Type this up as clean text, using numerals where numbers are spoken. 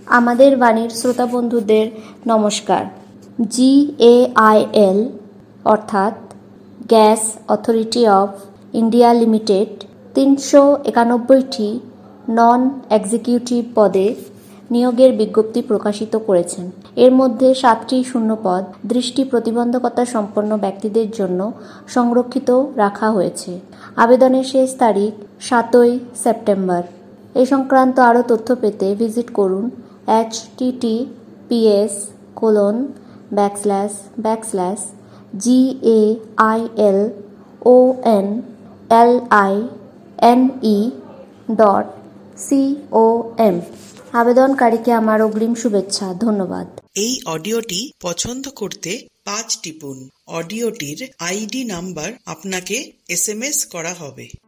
আমাদের বাণীর শ্রোতা বন্ধুদের নমস্কার। GAIL অর্থাৎ gas authority of India limited 391টি নন এক্সিকিউটিভ পদে নিয়োগের বিজ্ঞপ্তি প্রকাশিত করেছেন। এর মধ্যে 7টি শূন্যপদ দৃষ্টি প্রতিবন্ধকতা সম্পন্ন ব্যক্তিদের জন্য সংরক্ষিত রাখা হয়েছে। আবেদনের শেষ তারিখ 7ই সেপ্টেম্বর। এ সংক্রান্ত আরও তথ্য পেতে ভিজিট করুন https://gainline.com। আবেদনকারীকে আমার অগ্রিম শুভেচ্ছা। ধন্যবাদ। এই অডিওটি পছন্দ করতে 5 টিপুন। অডিওটির ID নাম্বার আপনাকে SMS করা হবে।